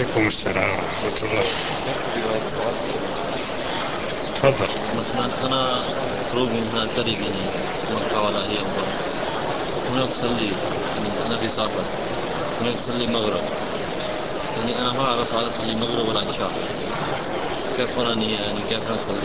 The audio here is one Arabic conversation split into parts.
عليكم السلام ورحمة الله. شيخ في واحد سؤال. تفضل. مثلا أنا خروج من هنا الطريق يعني مكة ولا هي أفضل. هناك صلي يعني أنا في سفر، هناك صلي مغرب، يعني أنا ما أعرف هذا صلي مغرب ولا عشاء، كيف أنا يعني كيف نصلي؟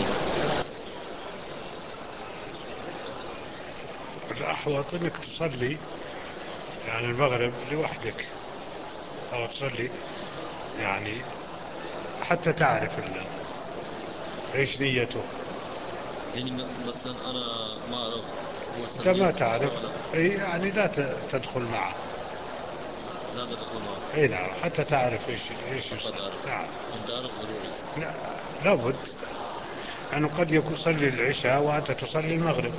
الأحوط أنك تصلي يعني المغرب لوحدك، أو تصلي يعني حتى تعرف إيش نيته. يعني مثلا أنا ما أعرف هو أنت ما صلي عشاء تعرف، ولا أي يعني لا تدخل معه. لا تدخل معه. أي نعم، حتى تعرف إيش فقط يصلي. أعرف، نعم. أن تعرف ضروري. لا، لابد أنه قد يكون يصلي العشاء وأنت تصلي المغرب،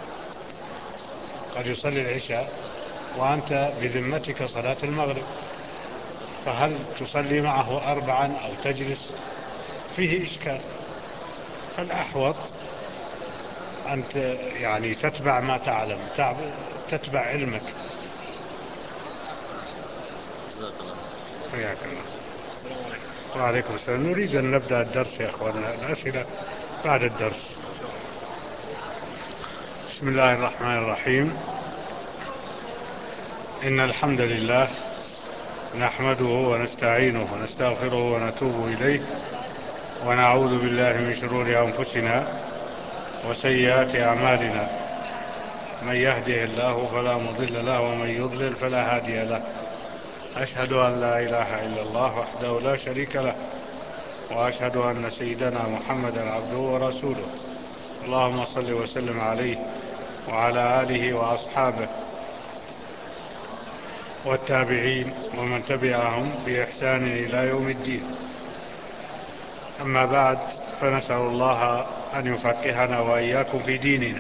قد يصلي العشاء وأنت بذمتك صلاة المغرب، فهل تصلي معه أربعا أو تجلس؟ فيه إشكال. فالأحوط أنت يعني تتبع ما تعلم، تتبع علمك. جزاك الله. حياك الله. السلام عليكم. وعليكم السلام. نريد أن نبدأ الدرس يا أخواننا، الأسئلة بعد الدرس. إن شاء الله. بسم الله الرحمن الرحيم. إن الحمد لله نحمده ونستعينه ونستغفره ونتوب إليه، ونعوذ بالله من شرور أنفسنا وسيئات أعمالنا. من يهده الله فلا مضل له، ومن يضلل فلا هادي له. أشهد أن لا إله إلا الله وحده لا شريك له، وأشهد أن سيدنا محمدا عبده ورسوله. اللهم صل وسلم عليه وعلى آله وأصحابه والتابعين ومن تبعهم بإحسان إلى يوم الدين. أما بعد، فنسأل الله أن يفقهنا وإياكم في ديننا.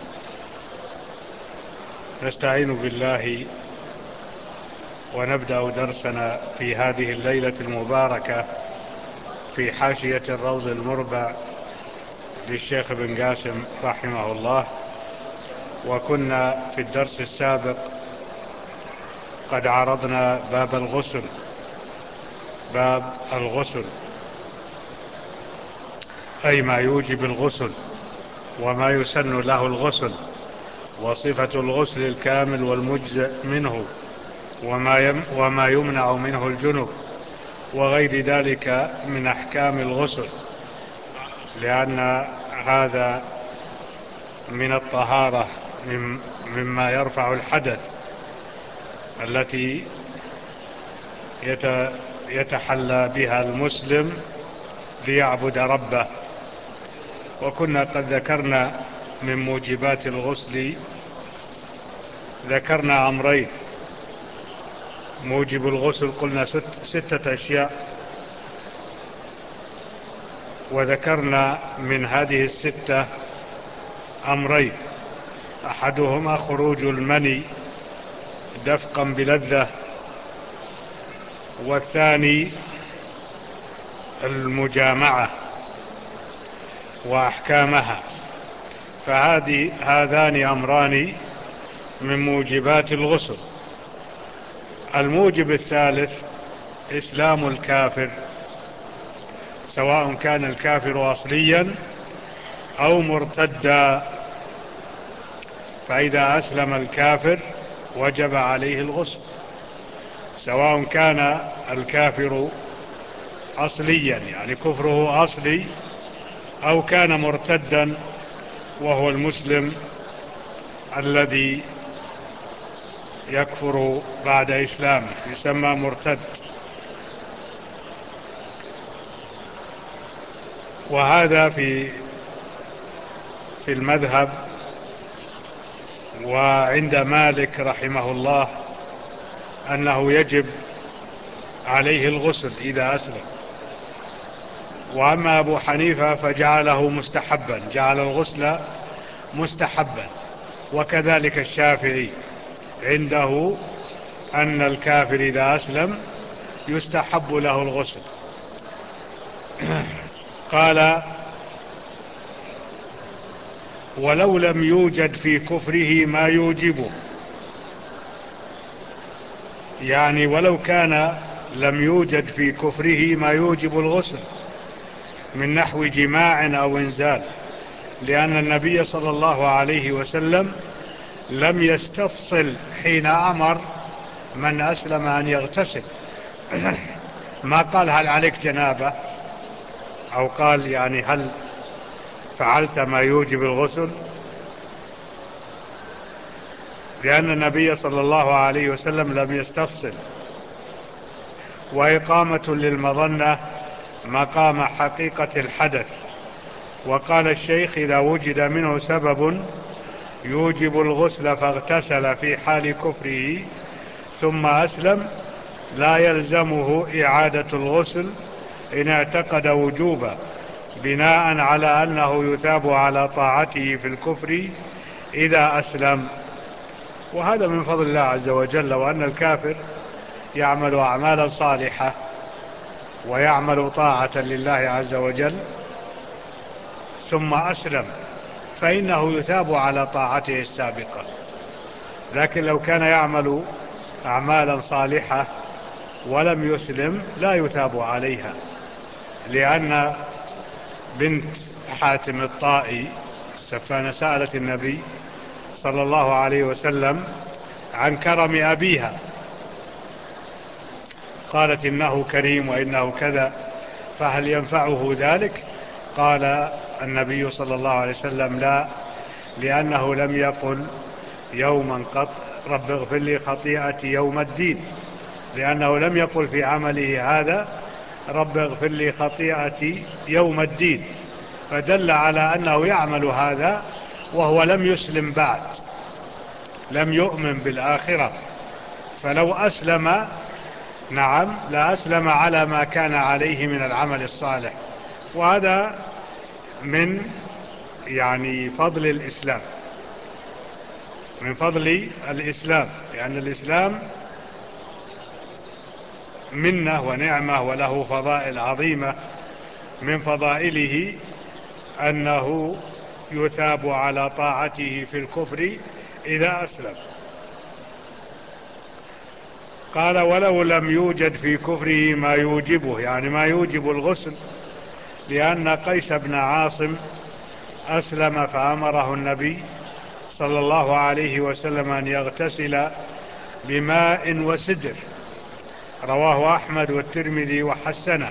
نستعين بالله ونبدأ درسنا في هذه الليلة المباركة في حاشية الروض المربع للشيخ بن قاسم رحمه الله. وكنا في الدرس السابق قد عرضنا باب الغسل، باب الغسل أي ما يوجب الغسل وما يسن له الغسل، وصفة الغسل الكامل والمجزئ منه، وما يمنع منه الجنب، وغير ذلك من أحكام الغسل، لأن هذا من الطهارة، مما يرفع الحدث التي يتحلى بها المسلم ليعبد ربه. وكنا قد ذكرنا من موجبات الغسل، ذكرنا أمرين. موجب الغسل قلنا 6 أشياء، وذكرنا من هذه ال6 أمرين. أحدهما خروج المني دفقا بلذة، والثاني المجامعة وأحكامها. هذان أمران من موجبات الغسل. الموجب الثالث إسلام الكافر، سواء كان الكافر أصليا أو مرتدا. فإذا أسلم الكافر وجب عليه الغسل، سواء كان الكافر أصليا يعني كفره أصلي، أو كان مرتدا وهو المسلم الذي يكفر بعد إسلامه، يسمى مرتد. وهذا في المذهب، وعند مالك رحمه الله أنه يجب عليه الغسل إذا أسلم. وأما أبو حنيفة فجعله مستحبا، جعل الغسل مستحبا. وكذلك الشافعي عنده أن الكافر إذا أسلم يستحب له الغسل. قال: ولو لم يوجد في كفره ما يوجبه، يعني ولو كان لم يوجد في كفره ما يوجب الغسل من نحو جماع أو إنزال، لأن النبي صلى الله عليه وسلم لم يستفصل حين أمر من أسلم أن يغتسل. ما قال هل عليك جنابة، أو قال يعني هل فعلت ما يوجب الغسل، لأن النبي صلى الله عليه وسلم لم يستفصل. وإقامة للمظنة مقام حقيقة الحدث. وقال الشيخ إذا وجد منه سبب يوجب الغسل فاغتسل في حال كفره ثم أسلم لا يلزمه إعادة الغسل إن اعتقد وجوبا، بناء على أنه يثاب على طاعته في الكفر إذا أسلم. وهذا من فضل الله عز وجل، وأن الكافر يعمل أعمالا صالحة ويعمل طاعة لله عز وجل ثم أسلم فإنه يثاب على طاعته السابقة. لكن لو كان يعمل أعمالا صالحة ولم يسلم لا يثاب عليها، لأن بنت حاتم الطائي السفانة سألت النبي صلى الله عليه وسلم عن كرم أبيها، قالت إنه كريم وإنه كذا، فهل ينفعه ذلك؟ قال النبي صلى الله عليه وسلم لا، لأنه لم يقل يوما قط رب اغفر لي خطيئتي يوم الدين، لأنه لم يقل في عمله هذا رب اغفر لي خطيئتي يوم الدين، فدل على أنه يعمل هذا وهو لم يسلم بعد، لم يؤمن بالآخرة. فلو أسلم نعم لا أسلم على ما كان عليه من العمل الصالح. وهذا من يعني فضل الإسلام، من فضل الإسلام، لأن الإسلام منة ونعمة وله فضائل عظيمة. من فضائله أنه يثاب على طاعته في الكفر إذا أسلم. قال ولو لم يوجد في كفره ما يوجبه، يعني ما يوجب الغسل، لأن قيس بن عاصم أسلم فأمره النبي صلى الله عليه وسلم أن يغتسل بماء وسدر، رواه أحمد والترمذي وحسنه.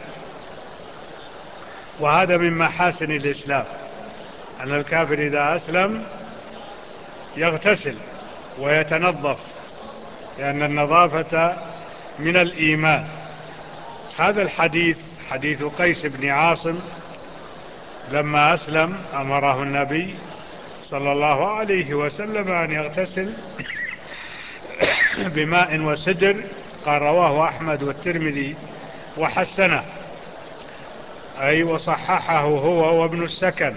وهذا من محاسن الإسلام أن الكافر إذا أسلم يغتسل ويتنظف، لأن النظافة من الإيمان. هذا الحديث حديث قيس بن عاصم لما أسلم أمره النبي صلى الله عليه وسلم أن يغتسل بماء وسدر، قال رواه أحمد والترمذي وحسنه، أي وصححه هو وابن السكن،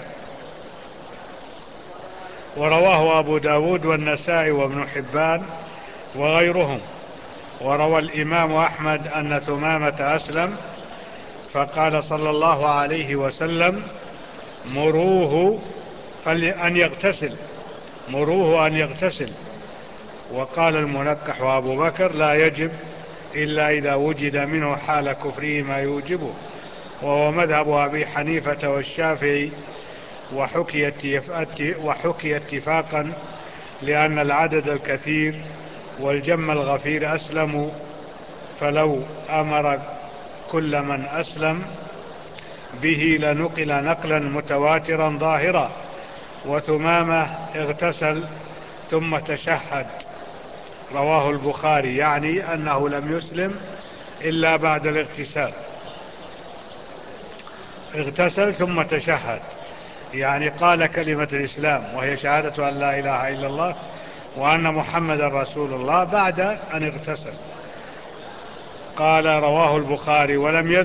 ورواه أبو داود والنسائي وابن حبان وغيرهم. وروى الإمام أحمد أن ثمامة أسلم فقال صلى الله عليه وسلم مروه أن يغتسل، مروه أن يغتسل. وقال المنقح وأبو بكر لا يجب إلا إذا وجد منه حال كفره ما يوجبه، وهو مذهب أبي حنيفة والشافعي. وحكي اتفاقا لأن العدد الكثير والجم الغفير أسلموا، فلو أمر كل من أسلم به لنقل نقلا متواترا ظاهرا. وثمامة اغتسل ثم تشهد، رواه البخاري، يعني أنه لم يسلم إلا بعد الاغتسال، اغتسل ثم تشهد، يعني قال كلمة الإسلام وهي شهادة أن لا إله إلا الله وأن محمد رسول الله بعد أن اغتسل. قال رواه البخاري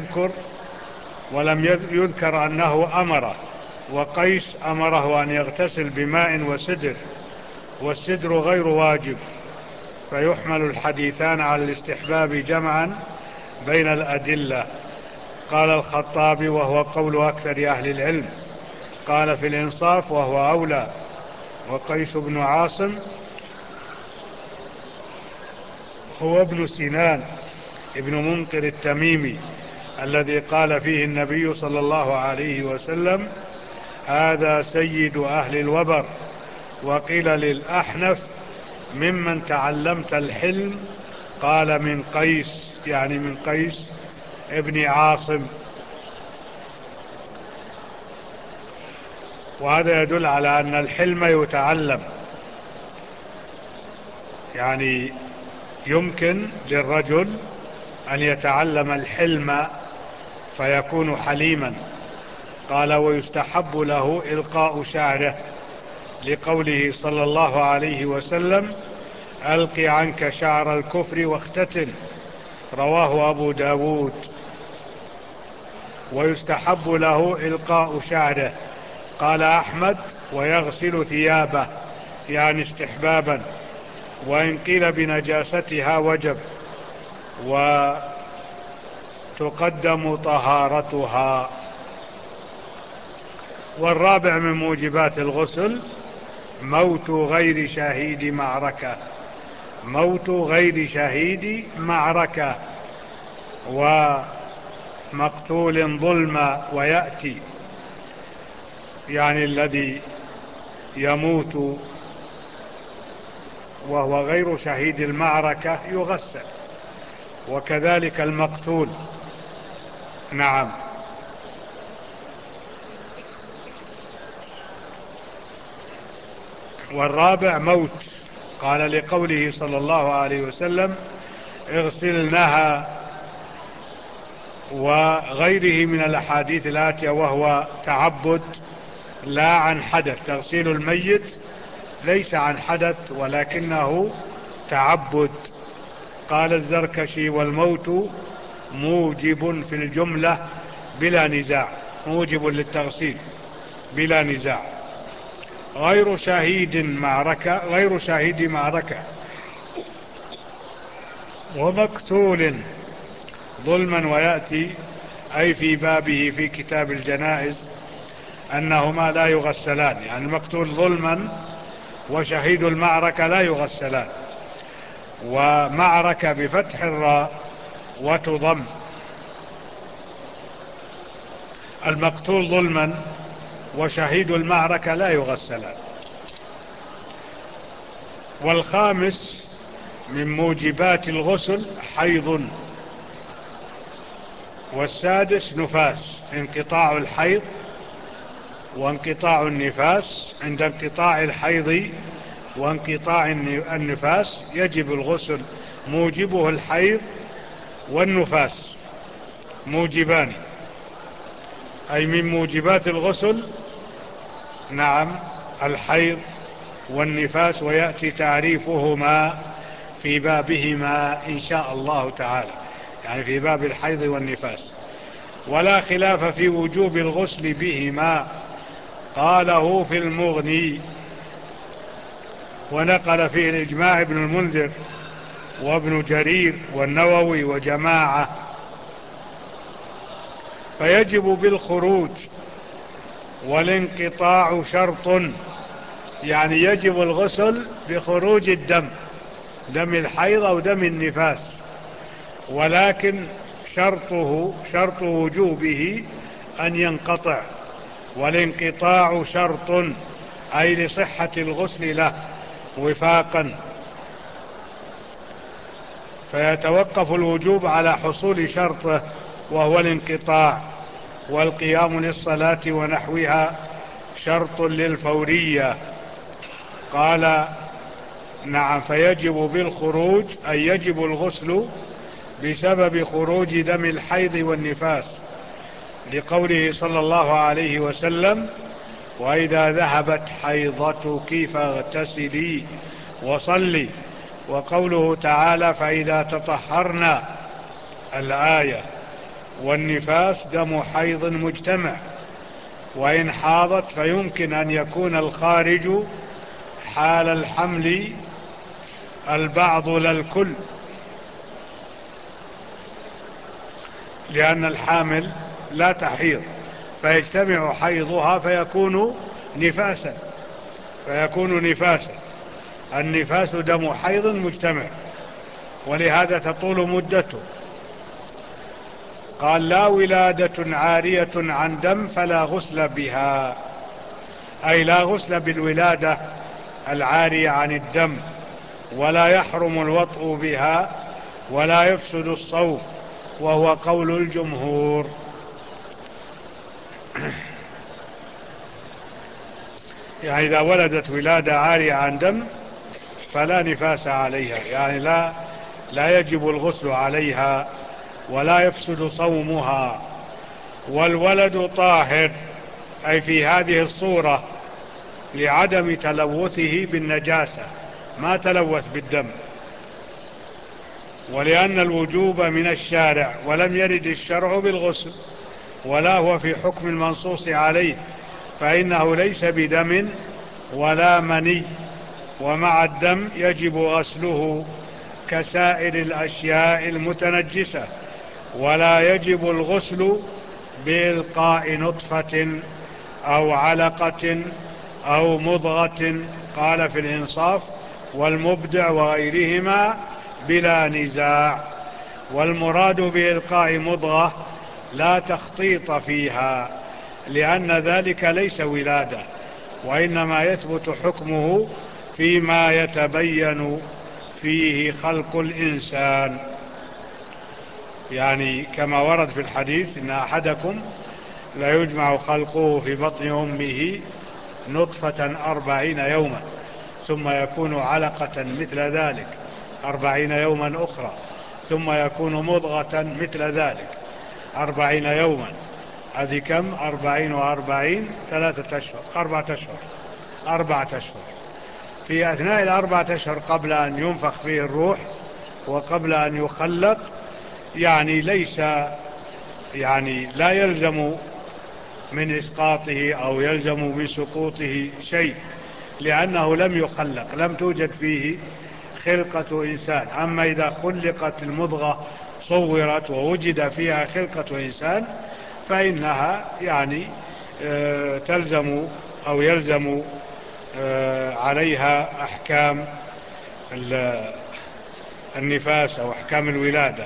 ولم يذكر أنه أمره، وقيس أمره أن يغتسل بماء وسدر، والسدر غير واجب، فيحمل الحديثان على الاستحباب جمعا بين الأدلة. قال الخطابي وهو قول أكثر أهل العلم، قال في الإنصاف وهو أولى. وقيس بن عاصم هو ابن سنان ابن منقر التميمي الذي قال فيه النبي صلى الله عليه وسلم: هذا سيد أهل الوبر. وقيل للأحنف: ممن تعلمت الحلم؟ قال: من قيس، يعني من قيس ابن عاصم. وهذا يدل على أن الحلم يتعلم، يعني يمكن للرجل أن يتعلم الحلم فيكون حليما. قال: ويستحب له إلقاء شعره، لقوله صلى الله عليه وسلم: ألق عنك شعر الكفر واختتن. رواه أبو داود. ويستحب له إلقاء شعره. قال أحمد: ويغسل ثيابه، يعني استحبابا. وإن قيل بنجاستها وجب، وتقدم طهارتها. والرابع من موجبات الغسل موت غير شهيد معركة، موت غير شهيد معركة، ومقتول ظلم ويأتي، يعني الذي يموت وهو غير شهيد المعركة يغسل، وكذلك المقتول. نعم. والرابع موت، قال لقوله صلى الله عليه وسلم: اغسلنها، وغيره من الأحاديث الآتية، وهو تعبد لا عن حدث. تغسيل الميت ليس عن حدث ولكنه تعبد. قال الزركشي: والموت موجب في الجملة بلا نزاع، موجب للتغسيل بلا نزاع. غير شهيد معركة، غير شهيد معركة ومقتول ظلما ويأتي، أي في بابه في كتاب الجنائز، أنهما لا يغسلان، يعني المقتول ظلما وشهيد المعركة لا يغسلان. ومعركة بفتح الراء وتضم. المقتول ظلما وشهيد المعركة لا يغسلان. والخامس من موجبات الغسل حيض. والسادس نفاس، انقطاع الحيض وانقطاع النفاس. عند انقطاع الحيض وانقطاع النفاس يجب الغسل، موجبه الحيض والنفاس، موجبان، أي من موجبات الغسل. نعم، الحيض والنفاس، ويأتي تعريفهما في بابهما إن شاء الله تعالى، يعني في باب الحيض والنفاس. ولا خلاف في وجوب الغسل بهما، قاله في المغني، ونقل فيه الإجماع ابن المنذر وابن جرير والنووي وجماعة. فيجب بالخروج، والانقطاع شرط، يعني يجب الغسل بخروج الدم، دم الحيض أو دم النفاس، ولكن شرط وجوبه أن ينقطع. والانقطاع شرط، أي لصحة الغسل له وفاقا، فيتوقف الوجوب على حصول شرطه وهو الانقطاع. والقيام للصلاة ونحوها شرط للفورية. قال: نعم، فيجب بالخروج، أي يجب الغسل بسبب خروج دم الحيض والنفاس، لقوله صلى الله عليه وسلم: وإذا ذهبت حيضتك فاغتسلي وصلي. وقوله تعالى: فإذا تطهرنا، الآية. والنفاس دم حيض مجتمع، وإن حاضت فيمكن أن يكون الخارج حال الحمل البعض لا الكل، لأن الحامل لا تحيض فيجتمع حيضها فيكون نفاسا، النفاس دم حيض مجتمع، ولهذا تطول مدته قال لا ولادة عارية عن دم فلا غسل بها، أي لا غسل بالولادة العارية عن الدم، ولا يحرم الوطء بها، ولا يفسد الصوم، وهو قول الجمهور. يعني إذا ولدت ولادة عارية عن دم فلا نفاس عليها، يعني لا يجب الغسل عليها ولا يفسد صومها. والولد طاهر، أي في هذه الصورة لعدم تلوثه بالنجاسة، ما تلوث بالدم، ولأن الوجوب من الشارع ولم يرد الشرع بالغسل، ولا هو في حكم المنصوص عليه، فإنه ليس بدم ولا مني، ومع الدم يجب غسله كسائر الأشياء المتنجسة، ولا يجب الغسل بإلقاء نطفة أو علقة أو مضغة. قال في الإنصاف: والمبدع وغيرهما بلا نزاع. والمراد بإلقاء مضغة لا تخطيط فيها، لأن ذلك ليس ولادة، وإنما يثبت حكمه فيما يتبين فيه خلق الإنسان، يعني كما ورد في الحديث: إن أحدكم لا يجمع خلقه في بطن أمه نطفة 40 يوما، ثم يكون علقة مثل ذلك 40 يوما أخرى، ثم يكون مضغة مثل ذلك 40 يوما. هذه كم؟ 40 و40 3 أشهر، 4 أشهر. في أثناء 4 أشهر قبل أن ينفخ فيه الروح وقبل أن يخلق، يعني لا يلزم من إسقاطه أو يلزم من سقوطه شيء، لأنه لم يخلق، لم توجد فيه خلقة إنسان. أما إذا خلقت المضغة، صورت ووجد فيها خلقة إنسان، فإنها تلزم أو يلزم عليها أحكام النفاس أو أحكام الولادة.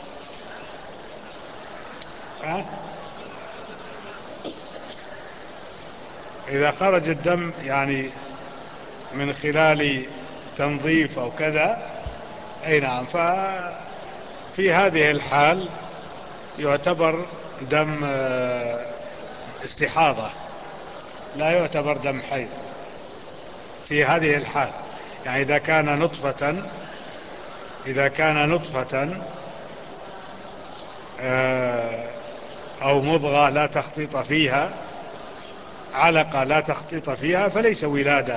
إذا خرج الدم من خلال تنظيف أو كذا، أي نعم، ففي هذه الحال يعتبر دم استحاضة، لا يعتبر دم حيض في هذه الحال. يعني إذا كان نطفة أو مضغة لا تخطيط فيها، علقة لا تخطيط فيها، فليس ولادة.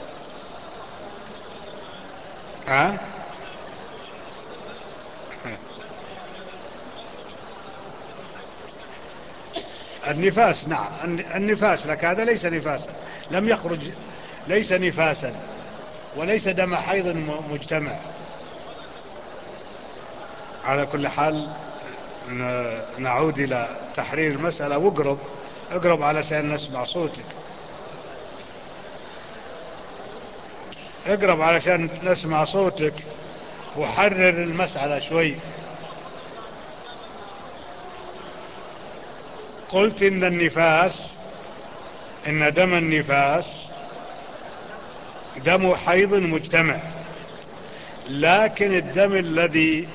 النفاس، نعم، النفاس لك هذا ليس نفاسا، لم يخرج، ليس نفاسا وليس دم حيض مجتمع. على كل حال نعود إلى تحرير المسألة، واقرب علشان نسمع صوتك، اقرب علشان نسمع صوتك وحرر المسألة شوي. قلت إن دم النفاس دم حيض مجتمع، لكن الدم الذي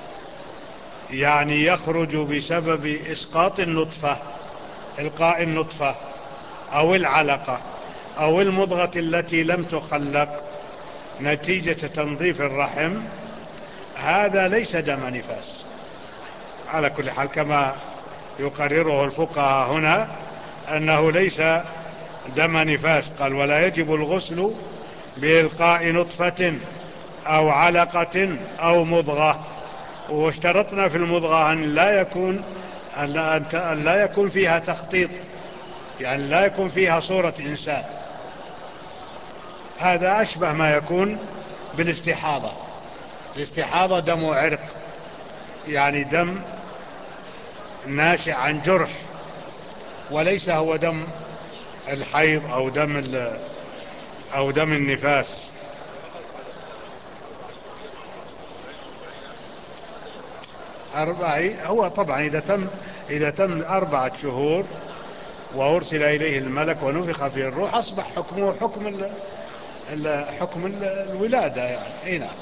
يخرج بسبب إسقاط النطفة، إلقاء النطفة أو العلقة أو المضغة التي لم تخلق نتيجة تنظيف الرحم، هذا ليس دم نفاس. على كل حال كما يقرره الفقهاء هنا أنه ليس دم نفاس. قال: ولا يجب الغسل بإلقاء نطفة أو علقة أو مضغة. واشترطنا في المضغة أن لا يكون فيها تخطيط، يعني لا يكون فيها صورة إنسان. هذا أشبه ما يكون بالاستحاضة. الاستحاضة دم عرق، يعني دم ناشئ عن جرح، وليس هو دم الحيض أو دم النفاس. هو طبعا إذا تم 4 شهور وأرسل إليه الملك ونفخ فيه الروح أصبح حكمه حكم الولادة يعني. أي نعم.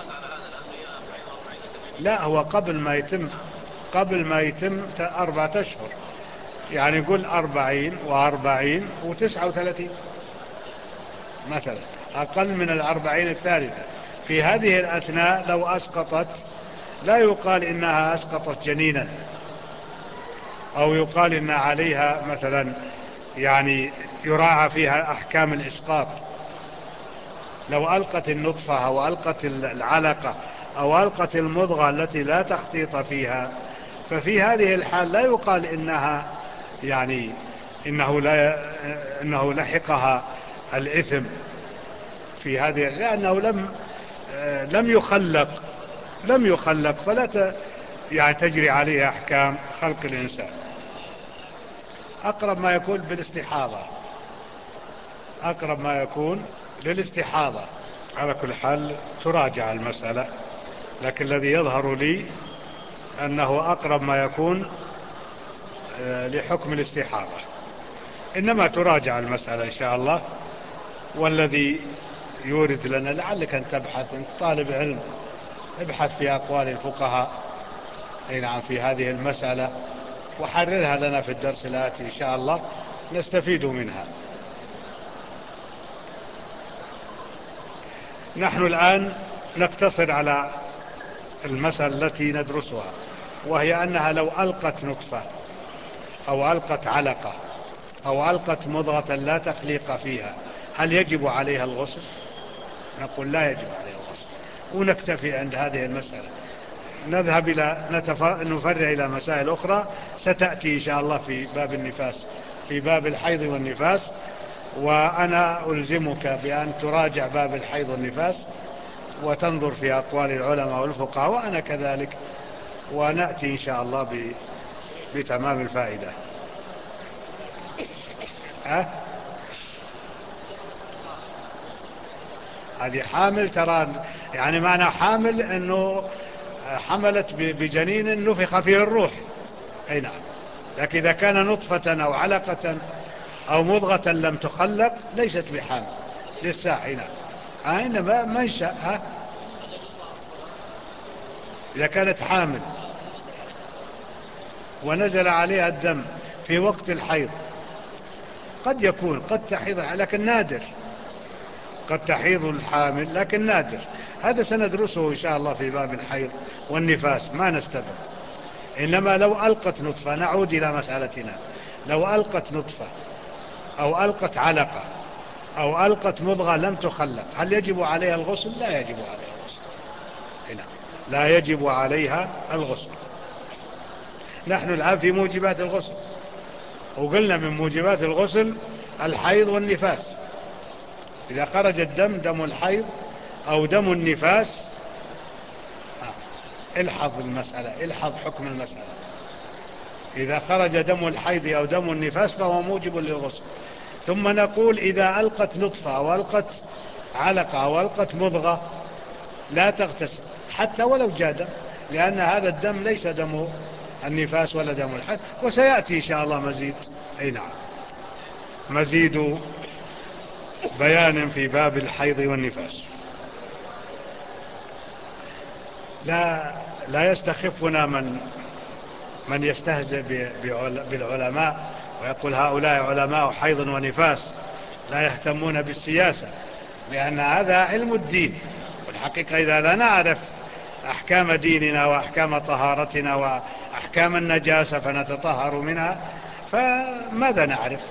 لا، هو قبل ما يتم 4 أشهر، يعني يقول 40 و40 و39 مثلا، أقل من 40 الثالثة. في هذه الأثناء لو أسقطت لا يقال إنها أسقطت جنينا، أو يقال إن عليها مثلا يعني يراعى فيها أحكام الإسقاط. لو ألقت النطفة أو ألقت العلقة أو ألقت المضغة التي لا تخطيط فيها، ففي هذه الحال لا يقال إنها يعني إنه لحقها الإثم في هذه، لأنه لم يخلق فلا يعني تجري عليه أحكام خلق الإنسان. أقرب ما يكون بالاستحاضة، أقرب ما يكون للاستحاضة. على كل حال تراجع المسألة، لكن الذي يظهر لي أنه أقرب ما يكون لحكم الاستحاضة، إنما تراجع المسألة إن شاء الله. والذي يورد لنا، لعلك أن تبحث، أنت طالب علم، ابحث في أقوال الفقهاء نعم في هذه المسألة وحررها لنا في الدرس الآتي إن شاء الله نستفيد منها. نحن الآن نقتصر على المسألة التي ندرسها، وهي أنها لو ألقت نطفة أو ألقت علقة أو ألقت مضغة لا تخليق فيها، هل يجب عليها الغسل؟ نقول لا يجب عليها الغسل، ونكتفي عند هذه المسألة. نذهب نفرع إلى مسائل أخرى ستأتي إن شاء الله في باب النفاس، في باب الحيض والنفاس. وأنا ألزمك بأن تراجع باب الحيض والنفاس وتنظر في أقوال العلماء والفقهاء، وأنا كذلك، ونأتي إن شاء الله بتمام الفائدة. هذه حامل، ترى يعني معنى حامل أنه حملت بجنين نفخ فيه الروح. أي نعم. لكن إذا كان نطفة أو علقة أو مضغة لم تخلق ليست بحامل للساعة. نعم. إنما منشأ. إذا كانت حامل ونزل عليها الدم في وقت الحيض، قد تحيض، لكن نادر. قد تحيض الحامل لكن نادر. هذا سندرسه إن شاء الله في باب الحيض والنفاس، ما نستبق. إنما لو ألقت نطفة، نعود إلى مسألتنا، لو ألقت نطفة أو ألقت علقة أو ألقت مضغة لم تخلق، هل يجب عليها الغسل؟ لا يجب عليها الغسل. هنا لا يجب عليها الغسل. نحن الآن في موجبات الغسل، وقلنا من موجبات الغسل الحيض والنفاس. إذا خرج الدم، دم الحيض أو دم النفاس، الحظ المسألة، الحظ حكم المسألة. إذا خرج دم الحيض أو دم النفاس فهو موجب للغسل. ثم نقول إذا ألقت نطفة أو ألقت علقة أو ألقت مضغة لا تغتسل حتى ولو جاء دم، لأن هذا الدم ليس دم النفاس ولا دم الحيض. وسيأتي إن شاء الله مزيد. أي نعم، مزيد بيان في باب الحيض والنفاس. لا يستخفنا من يستهزئ بالعلماء ويقول هؤلاء علماء حيض ونفاس لا يهتمون بالسياسة، لأن هذا علم الدين. والحقيقة إذا لا نعرف أحكام ديننا وأحكام طهارتنا وأحكام النجاسة فنتطهر منها، فماذا نعرف؟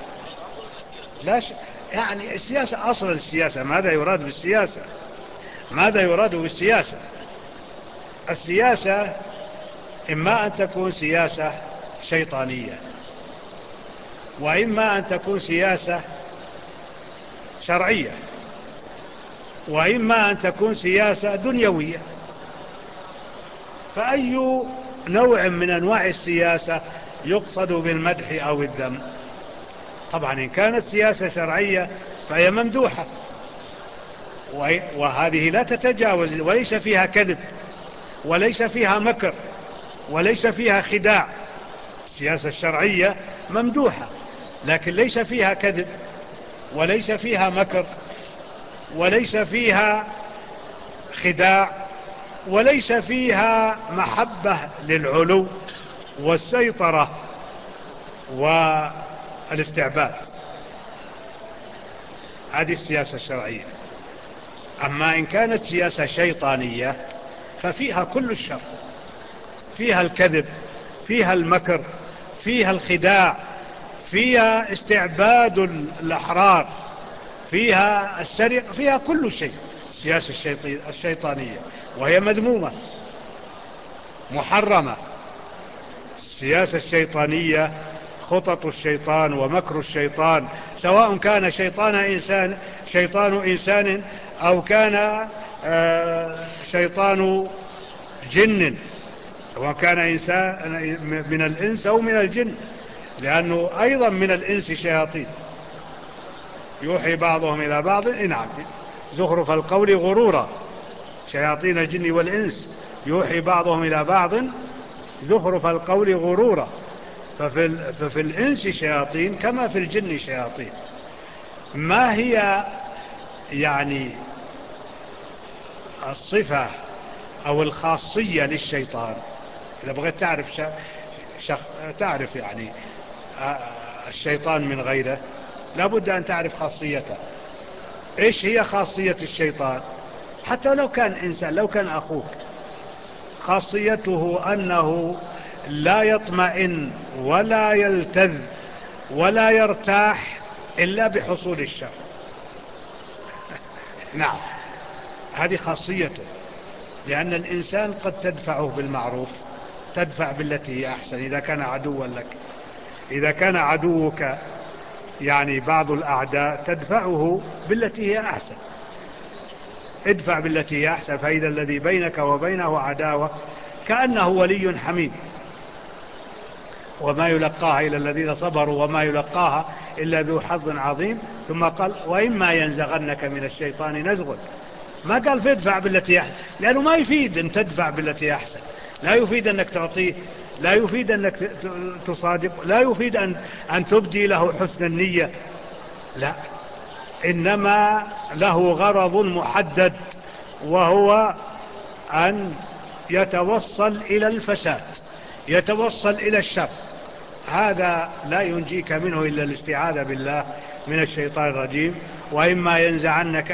يعني السياسة، أصل السياسة ماذا يراد بالسياسة؟ ماذا يراد بالسياسة؟ السياسة إما أن تكون سياسة شيطانية، وإما أن تكون سياسة شرعية، وإما أن تكون سياسة دنيوية. فأي نوع من أنواع السياسة يقصد بالمدح أو الذم؟ طبعا إن كانت سياسة شرعية فهي ممدوحة، وهذه لا تتجاوز، وليس فيها كذب وليس فيها مكر، وليس فيها خداع. السياسة الشرعية ممدوحة، لكن ليس فيها كذب، وليس فيها مكر، وليس فيها خداع، وليس فيها محبة للعلو والسيطرة والاستعباد. هذه السياسة الشرعية. أما إن كانت سياسة شيطانية ففيها كل الشر، فيها الكذب، فيها المكر، فيها الخداع، فيها استعباد الأحرار، فيها السرقة، فيها كل شيء. السياسة الشيطانية، وهي مذمومة محرمة. السياسة الشيطانية خطط الشيطان ومكر الشيطان، سواء كان شيطان إنسان أو كان شيطان جن، سواء كان إنسان من الإنس أو من الجن، لأنه أيضا من الإنس شياطين يوحي بعضهم إلى بعض. نعم، زخرف القول غرورا، شياطين الجن والإنس يوحي بعضهم إلى بعض زخرف القول غرورا. ففي الإنس شياطين كما في الجن شياطين. ما هي يعني الصفة أو الخاصية للشيطان؟ إذا بغيت تعرف يعني الشيطان من غيره، لابد أن تعرف خاصيته. إيش هي خاصية الشيطان؟ حتى لو كان إنسان، لو كان أخوك، خاصيته أنه لا يطمئن ولا يلتذ ولا يرتاح إلا بحصول الشر. نعم، هذه خاصيته. لأن الإنسان قد تدفعه بالمعروف، تدفع بالتي هي أحسن إذا كان عدوا لك. إذا كان عدوك يعني بعض الأعداء تدفعه بالتي هي أحسن، ادفع بالتي هي أحسن، فإذا الذي بينك وبينه عداوة كأنه ولي حميم. وما يلقاها إلا الذين صبروا وما يلقاها إلا ذو حظ عظيم. ثم قال وإما ينزغنك من الشيطان نزغ. ما قال فادفع بالتي أحسن، لأنه ما يفيد أن تدفع بالتي أحسن، لا يفيد أنك تعطيه، لا يفيد أنك تصادق، لا يفيد أن تبدي له حسن النية، لا، إنما له غرض محدد، وهو أن يتوصل إلى الفساد، يتوصل إلى الشر. هذا لا ينجيك منه إلا الاستعاذة بالله من الشيطان الرجيم. وإما ينزغنك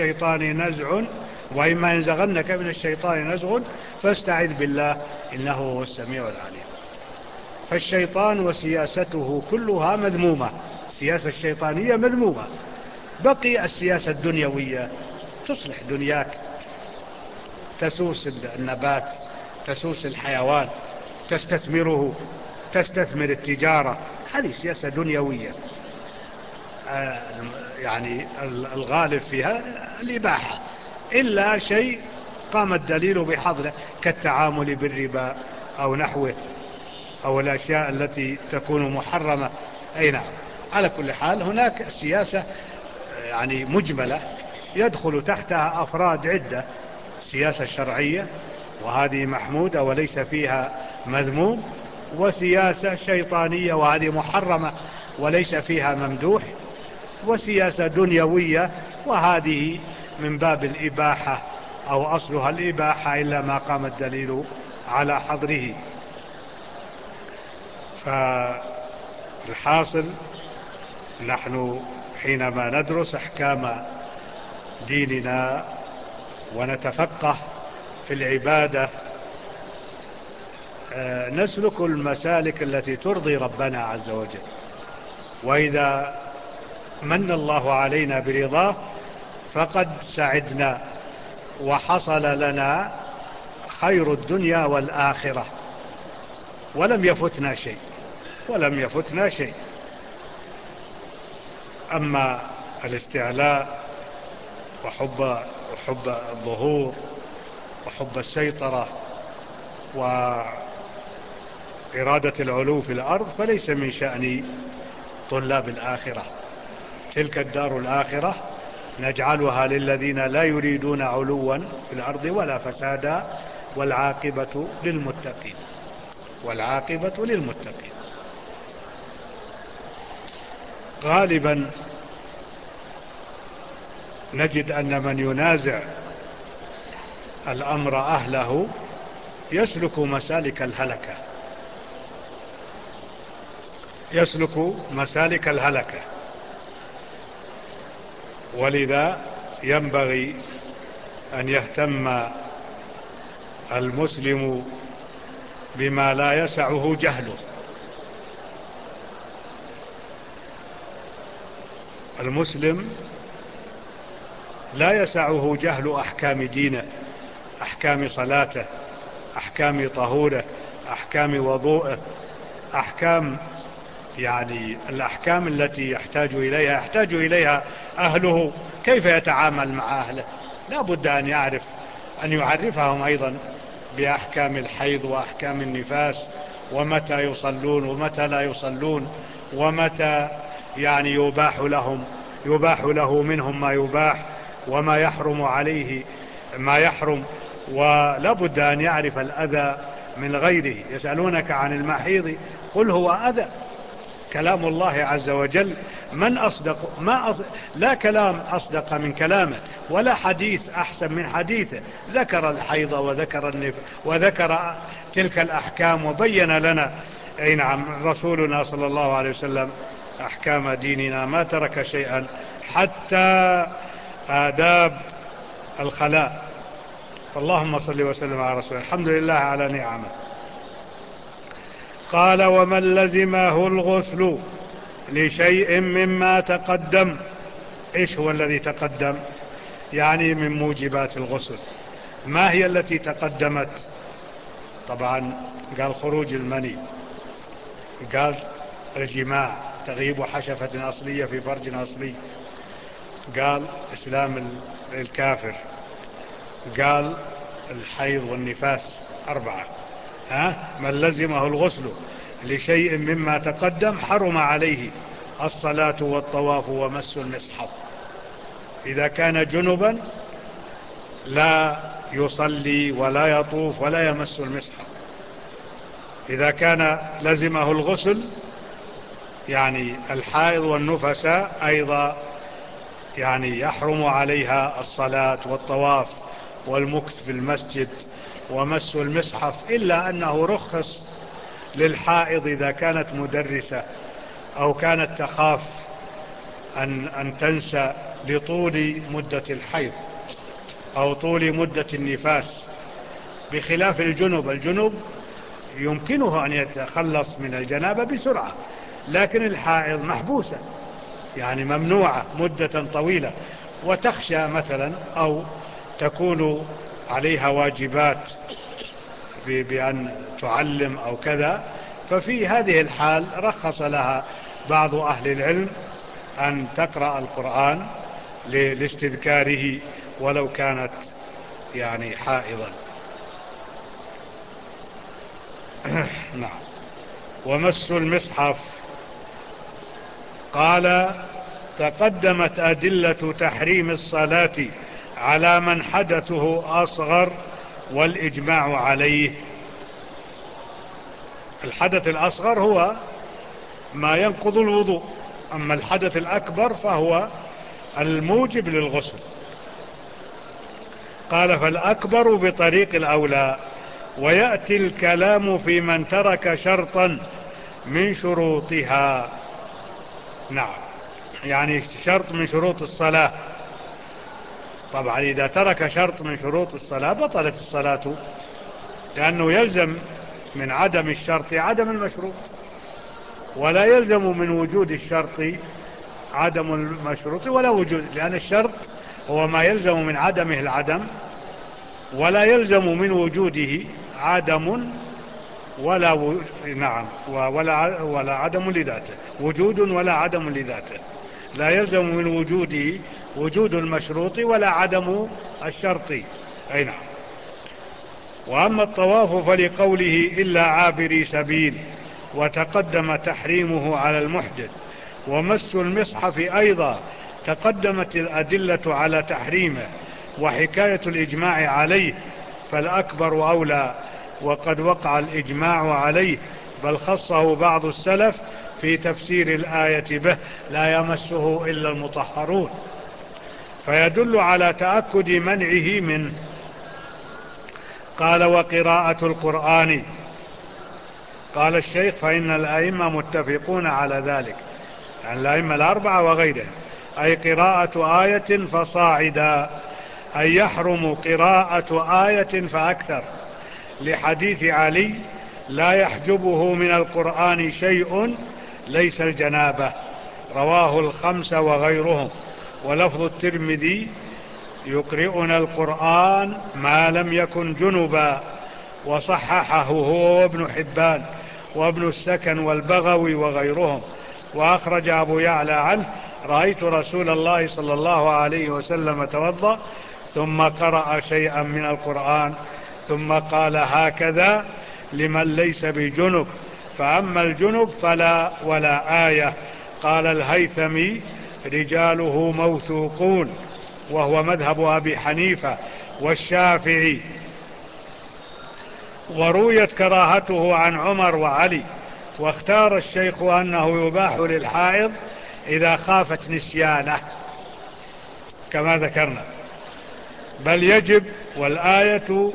من الشيطان نزغ فاستعذ بالله إنه هو السميع العليم. فالشيطان وسياسته كلها مذمومة، السياسة الشيطانية مذمومة. بقي السياسة الدنيوية، تصلح دنياك، تسوس النبات، تسوس الحيوان، تستثمره، تستثمر التجارة، هذه سياسة دنيوية. يعني الغالب فيها الإباحة، إلا شيء قام الدليل بحظره كالتعامل بالربا أو نحوه، أو الأشياء التي تكون محرمة. أي نعم. على كل حال هناك سياسة يعني مجملة يدخل تحتها أفراد عدة: السياسة الشرعية، وهذه محمودة وليس فيها مذموم، وسياسة شيطانية وهذه محرمة وليس فيها ممدوح، وسياسة دنيوية وهذه من باب الإباحة أو أصلها الإباحة إلا ما قام الدليل على حظره. فالحاصل نحن حينما ندرس أحكام ديننا ونتفقه في العبادة نسلك المسالك التي ترضي ربنا عز وجل. وإذا من الله علينا برضاه فقد سعدنا وحصل لنا خير الدنيا والآخرة، ولم يفتنا شيء. أما الاستعلاء وحب الظهور وحب السيطرة وإرادة العلو في الأرض فليس من شأن طلاب الآخرة. تلك الدار الآخرة نجعلها للذين لا يريدون علوا في الأرض ولا فسادا والعاقبة للمتقين. والعاقبة للمتقين. غالبا نجد أن من ينازع الأمر أهله يسلك مسالك الهلكة، يسلك مسالك الهلكة. ولذا ينبغي أن يهتم المسلم بما لا يسعه جهله. المسلم لا يسعه جهل أحكام دينه، أحكام صلاته، أحكام طهوره، أحكام وضوءه، أحكام يعني الأحكام التي يحتاج إليها أهله. كيف يتعامل مع أهله؟ لا بد أن يعرف، أن يعرفهم أيضا بأحكام الحيض وأحكام النفاس، ومتى يصلون ومتى لا يصلون، ومتى يعني يباح له منهم ما يباح، وما يحرم عليه ما يحرم. ولا بد أن يعرف الأذى من غيره. يسألونك عن المحيض قل هو أذى. كلام الله عز وجل من أصدق لا كلام أصدق من كلامه، ولا حديث أحسن من حديثه. ذكر الحيض وذكر تلك الأحكام، وبين لنا أي نعم رسولنا صلى الله عليه وسلم أحكام ديننا، ما ترك شيئا حتى آداب الخلاء. اللهم صل وسلم على رسوله. الحمد لله على نعمه. قال ومن لزمه الغسل لشيء مما تقدم. ايش هو الذي تقدم؟ يعني من موجبات الغسل. ما هي التي تقدمت؟ طبعا قال خروج المني، قال الجماع، تغيب حشفة أصلية في فرج أصلي، قال إسلام الكافر، قال الحيض والنفاس. 4. من لزمه الغسل لشيء مما تقدم حرم عليه الصلاة والطواف ومس المصحف. إذا كان جنبا لا يصلي ولا يطوف ولا يمس المصحف. إذا كان لزمه الغسل يعني الحائض والنفساء أيضا يعني يحرم عليها الصلاة والطواف والمكث في المسجد ومس المصحف، إلا أنه رخص للحائض إذا كانت مدرسة أو كانت تخاف أن تنسى لطول مدة الحيض أو طول مدة النفاس، بخلاف الجنب يمكنه أن يتخلص من الجنابة بسرعة، لكن الحائض محبوسة يعني ممنوعة مدة طويلة، وتخشى مثلا أو تكون عليها واجبات بأن تعلم أو كذا. ففي هذه الحال رخص لها بعض أهل العلم أن تقرأ القرآن لاستذكاره ولو كانت يعني حائضا. نعم. ومس المصحف قال تقدمت أدلة تحريم الصلاة على من حدثه أصغر والإجماع عليه. الحدث الأصغر هو ما ينقض الوضوء، أما الحدث الأكبر فهو الموجب للغسل. قال فالأكبر بطريق الأولى، ويأتي الكلام في من ترك شرطا من شروطها. نعم، يعني شرط من شروط الصلاة. طبعا إذا ترك شرط من شروط الصلاة بطلت الصلاة، لأنه يلزم من عدم الشرط عدم المشروط، ولا يلزم من وجود الشرط عدم المشروط ولا وجود، لأن الشرط هو ما يلزم من عدمه العدم، ولا يلزم من وجوده عدم نعم ولا عدم لذاته، وجود ولا عدم لذاته. لا يلزم من وجوده وجود المشروط ولا عدم الشرط. أي نعم. وأما الطواف فلقوله إلا عابري سبيل، وتقدم تحريمه على المحدث. ومس المصحف أيضا تقدمت الأدلة على تحريمه وحكاية الإجماع عليه، فالأكبر أولى وقد وقع الإجماع عليه، بل خصه بعض السلف في تفسير الآية به: لا يمسه إلا المطهرون، فيدل على تأكد منعه منه. قال: وقراءة القرآن. قال الشيخ: فإن الأئمة متفقون على ذلك، يعني الأئمة الأربعة وغيرهم، أي قراءة آية فصاعدا، أي يحرم قراءة آية فأكثر، لحديث علي: لا يحجبه من القرآن شيء ليس الجنابة، رواه الخمسة وغيرهم. ولفظ الترمذي: يقرئنا القرآن ما لم يكن جنبا، وصححه هو وابن حبان وابن السكن والبغوي وغيرهم. وأخرج أبو يعلى عنه: رأيت رسول الله صلى الله عليه وسلم توضأ ثم قرأ شيئا من القرآن ثم قال: هكذا لمن ليس بجنب، فأما الجنب فلا ولا آية. قال الهيثمي: رجاله موثوقون، وهو مذهب أبي حنيفة والشافعي. ورويت كراهته عن عمر وعلي. واختار الشيخ أنه يباح للحائض إذا خافت نسيانه كما ذكرنا، بل يجب. والآية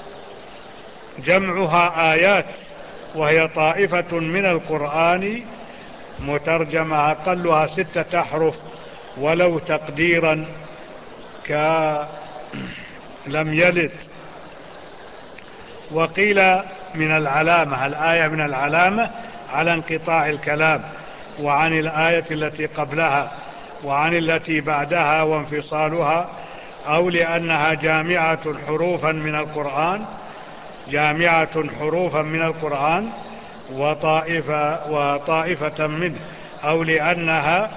جمعها آيات، وهي طائفة من القرآن مترجمة، أقلها 6 أحرف، ولو تقديرا لم يلد. وقيل من العلامة، الآية من العلامة على انقطاع الكلام، وعن الآية التي قبلها، وعن التي بعدها وانفصالها، أو لأنها جامعة حروفا من القرآن وطائفة منه، أو لأنها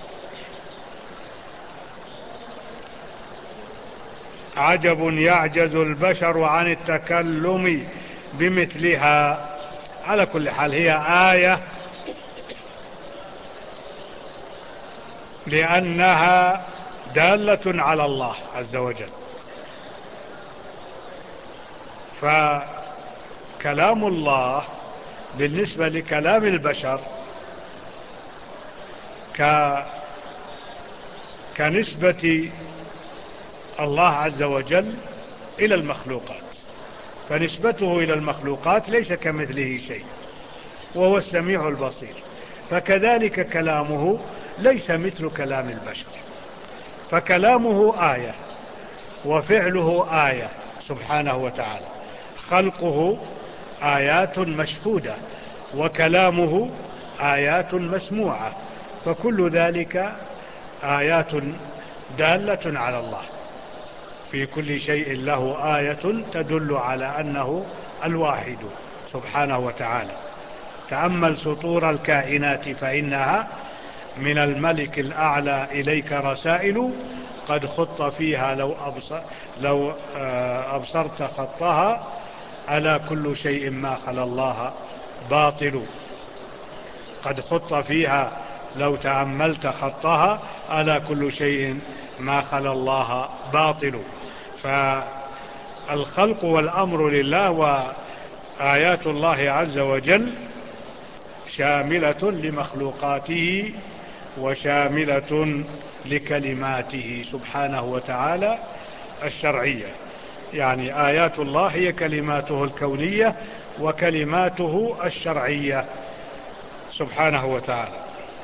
عجب يعجز البشر عن التكلم بمثلها. على كل حال هي آية لأنها دالة على الله عز وجل. فكلام الله بالنسبة لكلام البشر كنسبة الله عز وجل إلى المخلوقات، فنسبته إلى المخلوقات ليس كمثله شيء، وهو السميع البصير. فكذلك كلامه ليس مثل كلام البشر، فكلامه آية، وفعله آية سبحانه وتعالى. خلقه آيات مشهودة، وكلامه آيات مسموعة، فكل ذلك آيات دالة على الله. في كل شيء له آية تدل على أنه الواحد سبحانه وتعالى. تأمل سطور الكائنات فإنها من الملك الأعلى إليك رسائل، قد خط فيها لو أبصرت خطها، ألا كل شيء ما خلا الله باطل. قد خط فيها لو تأملت خطها، ألا كل شيء ما خلا الله باطل. فالخلق والأمر لله، وآيات الله عز وجل شاملة لمخلوقاته وشاملة لكلماته سبحانه وتعالى الشرعية. يعني آيات الله هي كلماته الكونية وكلماته الشرعية سبحانه وتعالى.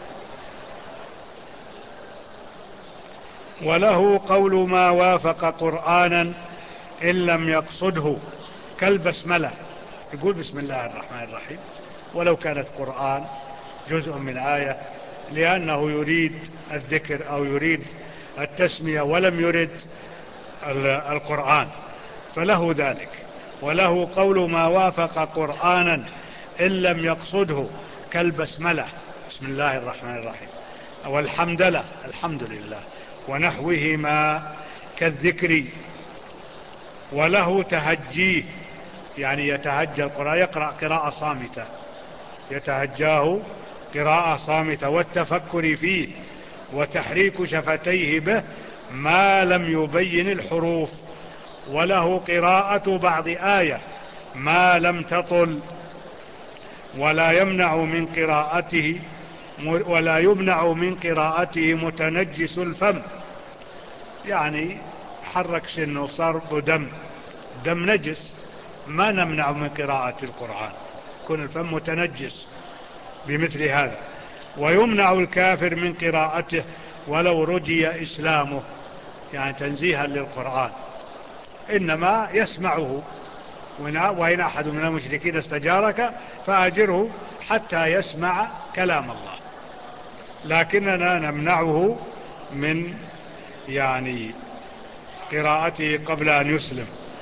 وله قول ما وافق قرآنا إن لم يقصده، كالبسملة، يقول بسم الله الرحمن الرحيم ولو كانت قرآن جزء من آية، لأنه يريد الذكر أو يريد التسمية ولم يرد القرآن، فله ذلك. وله قول ما وافق قرآنا إن لم يقصده، كالبسملة بسم الله الرحمن الرحيم، والحمد لله الحمد لله، ونحوهما كالذكر. وله تهجيه، يعني يتهجى القرآن، يقرأ قراءة صامتة، يتهجاه قراءة صامتة، والتفكر فيه وتحريك شفتيه به ما لم يبين الحروف. وله قراءة بعض آية، ما لم تطل، ولا يمنع من قراءته متنجس الفم، يعني حرك سنه صار دم نجس، ما نمنع من قراءة القرآن، يكون الفم متنجس بمثل هذا. ويمنع الكافر من قراءته ولو رجي إسلامه، يعني تنزيها للقرآن، إنما يسمعه، وإن أحد من المشركين استجارك فأجره حتى يسمع كلام الله، لكننا نمنعه من يعني قراءته قبل أن يسلم.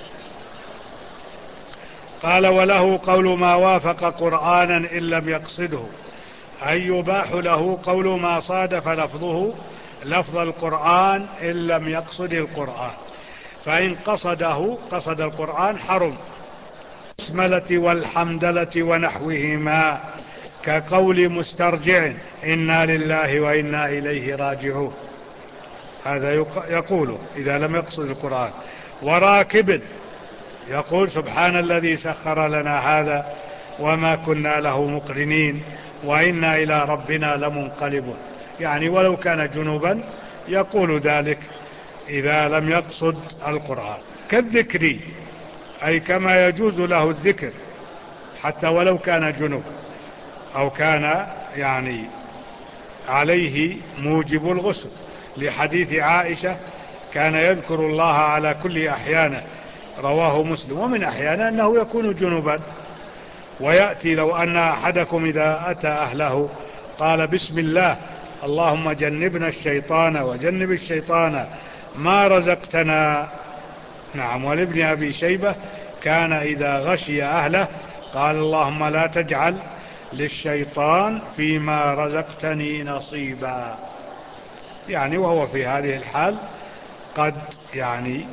قال: وله قول ما وافق قرآنا إن لم يقصده، أي يباح له قول ما صادف لفظه لفظ القرآن إن لم يقصد القرآن، فإن قصد القرآن حرم. البسملة والحمدلة ونحوهما، كقول مسترجع إنا لله وإنا إليه راجعون، هذا يقول إذا لم يقصد القرآن. وراكب يقول سبحان الذي سخر لنا هذا وما كنا له مقرنين وإنا إلى ربنا لمنقلبون، يعني ولو كان جنوبا يقول ذلك إذا لم يقصد القرآن. كالذكر، أي كما يجوز له الذكر حتى ولو كان جنوب أو كان يعني عليه موجب الغسل، لحديث عائشة: كان يذكر الله على كل أحيانه، رواه مسلم. ومن أحيانه أنه يكون جنوبا، ويأتي: لو أن أحدكم إذا أتى أهله قال بسم الله اللهم جنبنا الشيطان وجنب الشيطان ما رزقتنا. نعم. ولابن أبي شيبة: كان إذا غشي أهله قال اللهم لا تجعل للشيطان فيما رزقتني نصيبا، يعني وهو في هذه الحال قد يعني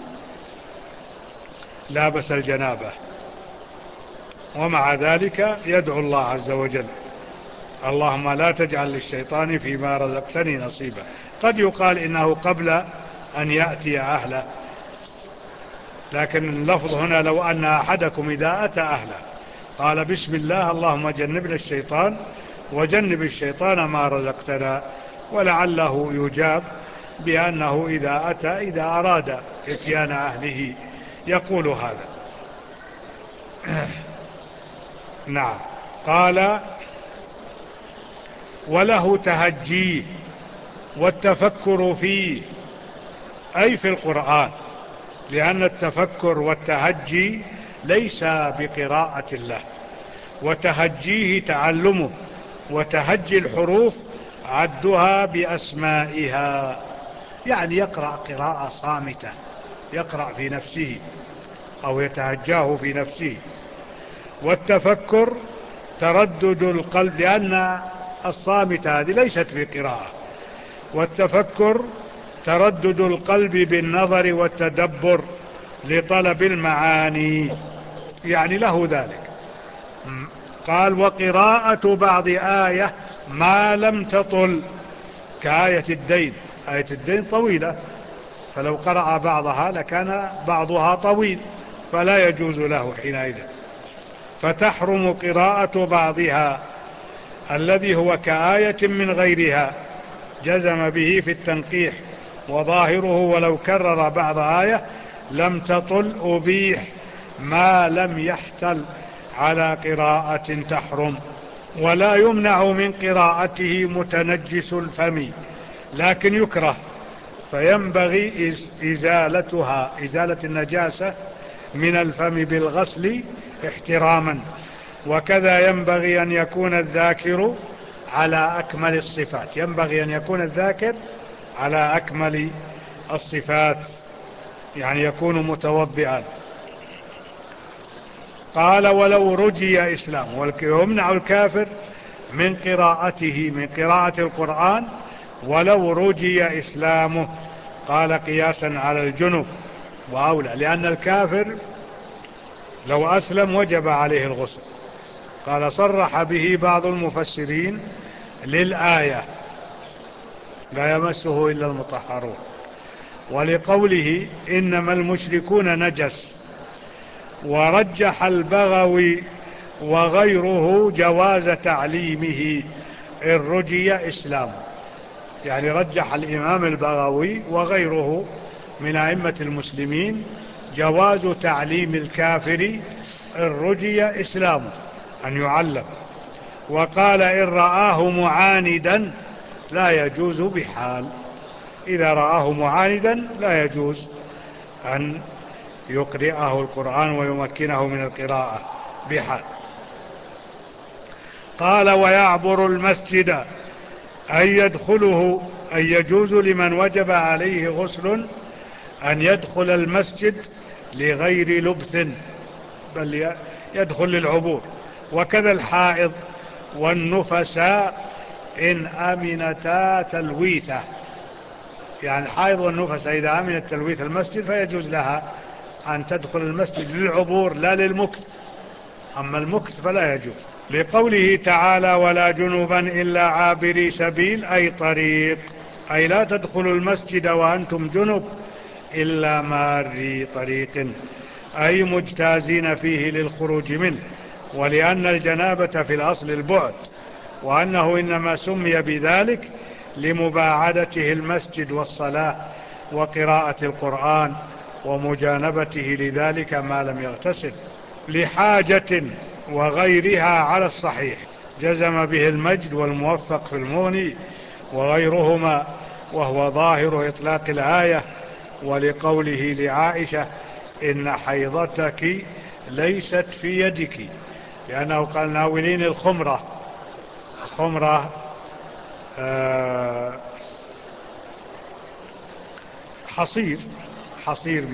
لابس الجنابة، ومع ذلك يدعو الله عز وجل: اللهم لا تجعل للشيطان فيما رزقتني نصيبا. قد يقال إنه قبل أن يأتي أهله، لكن اللفظ هنا: لو أن أحدكم إذا أتى أهله قال بسم الله اللهم جنبنا الشيطان وجنب الشيطان ما رزقتنا، ولعله يجاب بأنه إذا أراد إتيان أهله يقول هذا. نعم. قال: وله تهجيه والتفكر فيه، أي في القرآن، لأن التفكر والتهجي ليس بقراءة الله، وتهجيه تعلمه، وتهجي الحروف عدها بأسمائها، يعني يقرأ قراءة صامتة، يقرأ في نفسه أو يتهجاه في نفسه. والتفكر تردد القلب، لأن الصامتة هذه ليست بقراءة، والتفكر تردد القلب بالنظر والتدبر لطلب المعاني، يعني له ذلك. قال: وقراءة بعض آية ما لم تطل، كآية الدين، آية الدين طويلة، فلو قرأ بعضها لكان بعضها طويل، فلا يجوز له حينئذ، فتحرم قراءة بعضها الذي هو كآية من غيرها، جزم به في التنقيح، وظاهره ولو كرر بعض آية لم تطل أبيح ما لم يحتل على قراءة تحرم. ولا يمنع من قراءته متنجس الفم، لكن يكره، فينبغي إزالة النجاسة من الفم بالغسل احتراما. وكذا ينبغي أن يكون الذاكر على أكمل الصفات، ينبغي أن يكون الذاكر على أكمل الصفات، يعني يكون متوضئا. قال: ولو رجي إسلام، ويمنع الكافر من قراءته، من قراءة القرآن ولو رجي إسلامه. قال: قياسا على الجنب وأولى، لأن الكافر لو أسلم وجب عليه الغسل. قال: صرح به بعض المفسرين للآية: لا يمسه إلا المطهرون، ولقوله إنما المشركون نجس، ورجح البغوي وغيره جواز تعليمه إن رجي إسلامه. يعني رجح الإمام البغوي وغيره من أئمة المسلمين جواز تعليم الكافر إن رجي إسلامه، أن يعلم. وقال إن رآه معاندا لا يجوز بحال. إذا رآه معاندا لا يجوز أن يقرئه القرآن ويمكنه من القراءة بحال. قال ويعبر المسجد أن يدخله، أن يجوز لمن وجب عليه غسل أن يدخل المسجد لغير لبث، بل يدخل للعبور. وكذا الحائض والنفساء إن أمنتا تلويثه. يعني الحائض والنفساء إذا أمنت تلويث المسجد فيجوز لها أن تدخل المسجد للعبور لا للمكث، أما المكث فلا يجوز، لقوله تعالى ولا جنبا إلا عابري سبيل أي طريق، أي لا تدخلوا المسجد وأنتم جنب إلا ماري طريق، أي مجتازين فيه للخروج منه. ولأن الجنابة في الأصل البعد، وأنه إنما سمي بذلك لمباعدته المسجد والصلاة وقراءة القرآن ومجانبته لذلك ما لم يغتسل. لحاجة وغيرها على الصحيح، جزم به المجد والموفق في المغني وغيرهما، وهو ظاهر إطلاق الآية. ولقوله لعائشة إن حيضتك ليست في يدك، لأنه قال ناولين الخمرة. خمرة حصير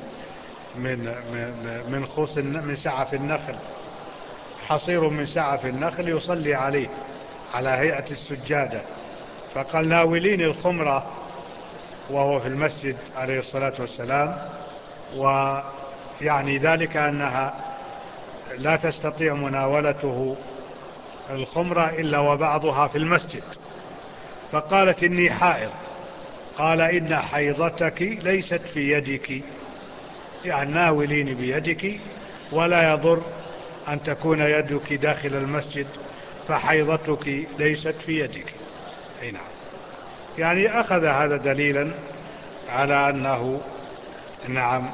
من خوص من سعف النخل، حصير من سعف النخل يصلي عليه على هيئة السجادة، فقال ناولين الخمرة وهو في المسجد عليه الصلاة والسلام. ويعني ذلك أنها لا تستطيع مناولته الخمرة إلا وبعضها في المسجد، فقالت إني حائض، قال إن حيضتك ليست في يدك، يعني ناولين بيدك ولا يضر أن تكون يدك داخل المسجد، فحيضتك ليست في يدك. أي نعم، يعني أخذ هذا دليلا على أنه نعم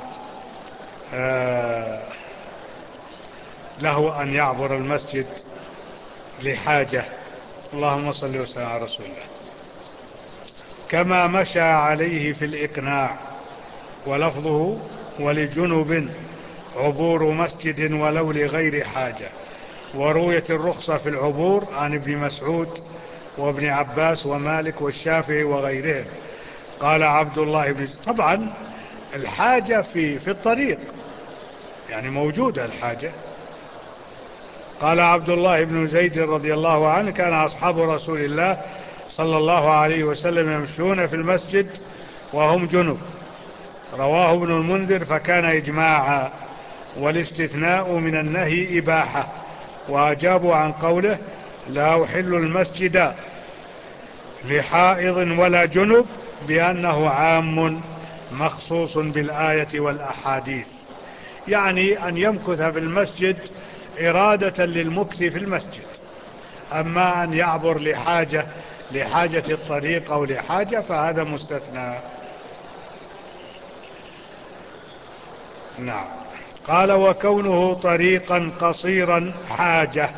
له أن يعبر المسجد لحاجة. اللهم صل وسلم على رسول الله. كما مشى عليه في الإقناع، ولفظه ولجنب عبور مسجد ولو لغير حاجة. ورويت الرخصة في العبور عن ابن مسعود وابن عباس ومالك والشافعي وغيرهم. قال عبد الله بن طبعا الحاجة في الطريق، يعني موجودة الحاجة. قال عبد الله بن زيد رضي الله عنه كان أصحاب رسول الله صلى الله عليه وسلم يمشون في المسجد وهم جنب. رواه ابن المنذر فكان إجماعا، والاستثناء من النهي إباحة. وأجابوا عن قوله لا أحل المسجد لحائض ولا جنب بأنه عام مخصوص بالآية والأحاديث، يعني أن يمكث في المسجد إرادة للمكث في المسجد. أما أن يعبر لحاجة الطريق أو لحاجة فهذا مستثنى. نعم. قال وكونه طريقا قصيرا حاجة،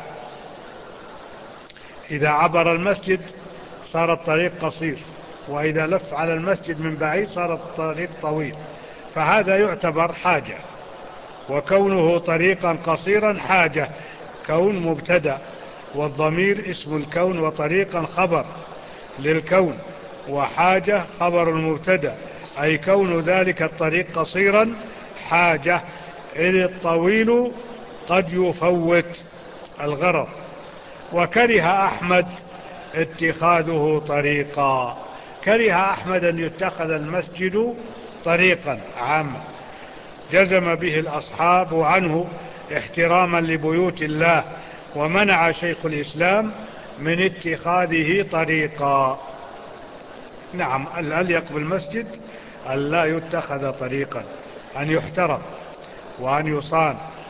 إذا عبر المسجد صار الطريق قصير، وإذا لف على المسجد من بعيد صار الطريق طويل، فهذا يعتبر حاجة. وكونه طريقا قصيرا حاجة كون مبتدأ، والضمير اسم الكون، وطريقا خبر للكون، وحاجة خبر المبتدأ، أي كون ذلك الطريق قصيرا حاجة، إذ الطويل قد يفوت الغرض. وكره أحمد اتخاذه طريقا، كره أحمد أن يتخذ المسجد طريقا عاما، جزم به الأصحاب عنه احتراما لبيوت الله، ومنع شيخ الإسلام من اتخاذه طريقا. نعم، الأليق بالمسجد أن لا يتخذ طريقا، أن يحترم وأن يصان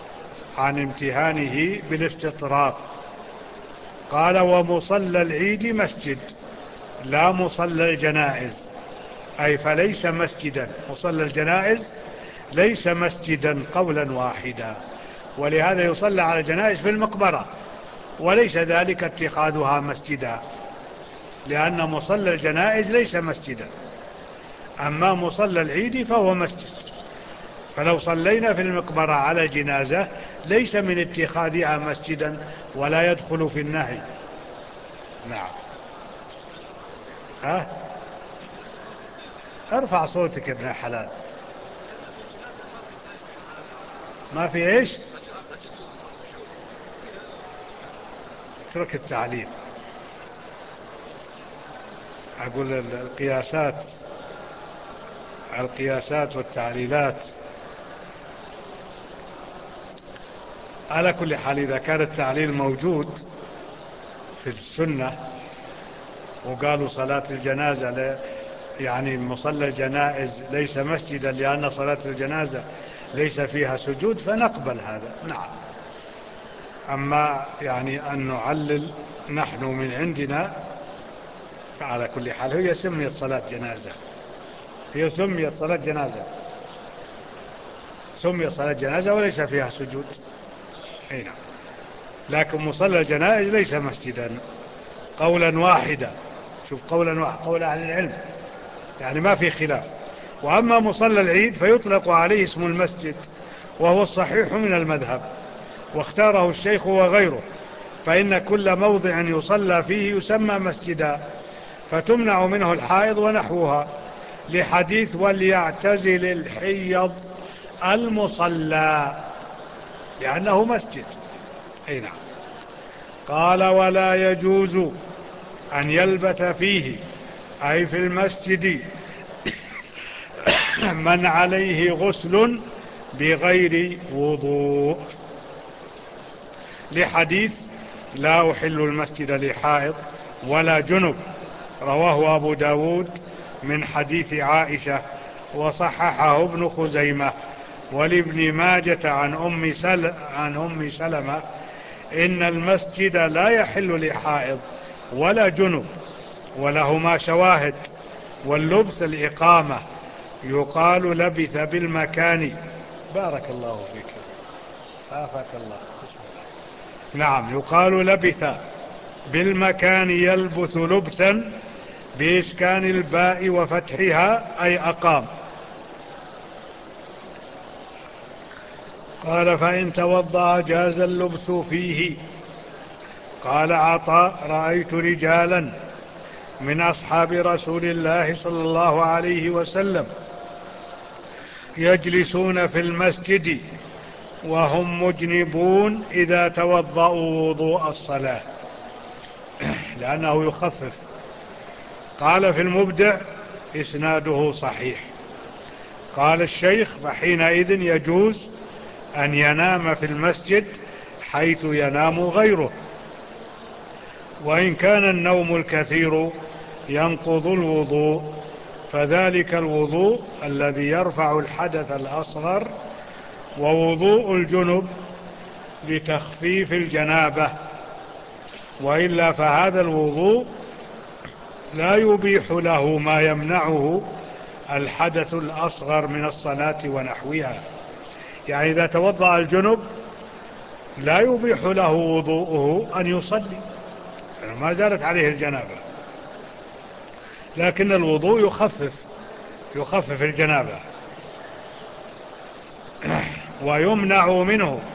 عن امتهانه بالاستطراد. قال ومصلى العيد مسجد لا مصلى الجنائز، أي فليس مسجدا، مصلى الجنائز ليس مسجدا قولا واحدا، ولهذا يصلى على الجنائز في المقبرة، وليس ذلك اتخاذها مسجدا، لأن مصلى الجنائز ليس مسجدا، أما مصلى العيد فهو مسجد. فلو صلينا في المقبرة على جنازة ليس من اتخاذها مسجدا ولا يدخل في النهي. نعم. ها؟ ارفع صوتك يا ابن حلال. ما في ايش؟ اترك التعليم. اقول القياسات والتعليلات. على كل حال إذا كان التعليل موجود في السنة وقالوا صلاة الجنازة يعني مصلى الجنائز ليس مسجدا لأن صلاة الجنازة ليس فيها سجود فنقبل هذا. نعم. أما يعني أن نعلل نحن من عندنا، فعلى كل حال هي سميت صلاة جنازة، هي سميت صلاة جنازة، سميت صلاة جنازة وليس فيها سجود. نعم. لكن مصلى الجنائز ليس مسجدا قولا واحدا. شوف، قولا واحد، قول أهل العلم، يعني ما في خلاف. وأما مصلى العيد فيطلق عليه اسم المسجد، وهو الصحيح من المذهب، واختاره الشيخ وغيره، فإن كل موضع يصلى فيه يسمى مسجدا، فتمنع منه الحائض ونحوها، لحديث وليعتزل الحيض المصلى، لأنه مسجد. أي نعم. قال ولا يجوز أن يلبث فيه، أي في المسجد، من عليه غسل بغير وضوء، لحديث لا أحل المسجد لحائض ولا جنب، رواه أبو داود من حديث عائشة، وصححه ابن خزيمة. ولابن ماجة عن أم سلمة إن المسجد لا يحل لحائض ولا جنب، ولهما شواهد. واللبس الإقامة، يقال لبث بالمكان. بارك الله فيك، عافاك الله. بسم الله. نعم، يقال لبث بالمكان، يلبث لبثا بإسكان الباء وفتحها، أي أقام. قال فإن توضأ جاز اللبث فيه. قال عطاء رأيت رجالا من أصحاب رسول الله صلى الله عليه وسلم يجلسون في المسجد وهم مجنبون إذا توضأوا وضوء الصلاة، لأنه يخفف. قال في المبدع إسناده صحيح. قال الشيخ فحينئذ يجوز أن ينام في المسجد حيث ينام غيره، وإن كان النوم الكثير ينقض الوضوء، فذلك الوضوء الذي يرفع الحدث الأصغر، ووضوء الجنب لتخفيف الجنابة، وإلا فهذا الوضوء لا يبيح له ما يمنعه الحدث الأصغر من الصلاة ونحوها. يعني إذا توضأ الجنب لا يبيح له وضوءه أن يصلي، يعني ما زالت عليه الجنابة، لكن الوضوء يخفف الجنابة. ويمنع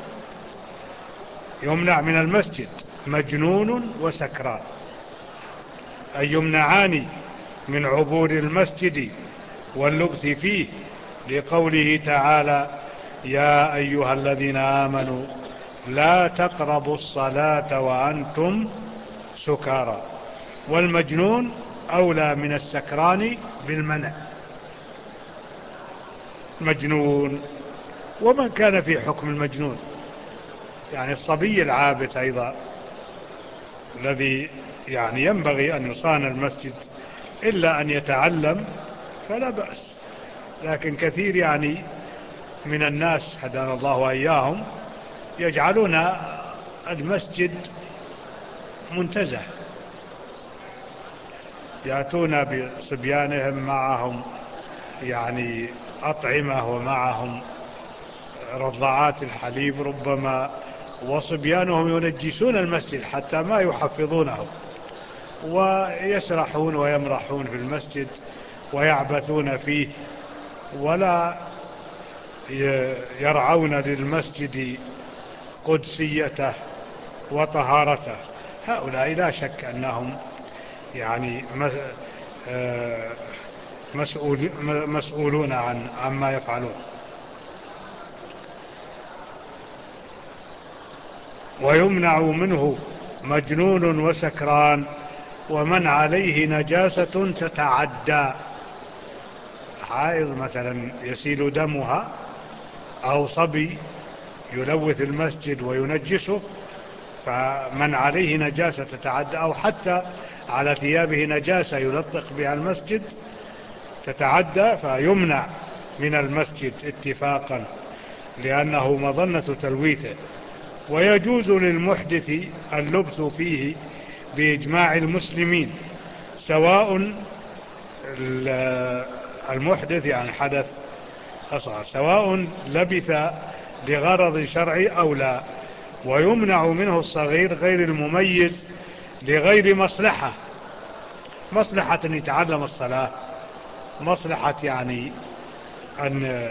من المسجد مجنون وسكران، أي يمنعان من عبور المسجد واللبث فيه، لقوله تعالى يا أيها الذين آمنوا لا تقربوا الصلاة وأنتم سكارى. والمجنون أولى من السكران بالمنع، مجنون. ومن كان في حكم المجنون، يعني الصبي العابث أيضا الذي يعني ينبغي أن يصان المسجد إلا أن يتعلم فلا بأس. لكن كثير يعني من الناس هدانا الله وإياهم يجعلون المسجد منتزه، يأتون بصبيانهم معهم يعني أطعمة ومعهم رضاعات الحليب ربما، وصبيانهم ينجسون المسجد حتى ما يحفظونه، ويسرحون ويمرحون في المسجد ويعبثون فيه، ولا يرعون للمسجد قدسيته وطهارته. هؤلاء لا شك أنهم يعني مسؤولون عما يفعلون. ويمنع منه مجنون وسكران ومن عليه نجاسة تتعدى. حائض مثلا يسيل دمها، أو صبي يلوث المسجد وينجسه، فمن عليه نجاسة تتعدى، أو حتى على ثيابه نجاسة يلطخ بها المسجد تتعدى، فيمنع من المسجد اتفاقا لأنه مظنة تلويثه. ويجوز للمحدث اللبث فيه بإجماع المسلمين، سواء المحدث يعني حدث أصغر، سواء لبث لغرض شرعي أو لا. ويمنع منه الصغير غير المميز لغير مصلحة، مصلحة أن يتعلم الصلاة، مصلحة يعني أن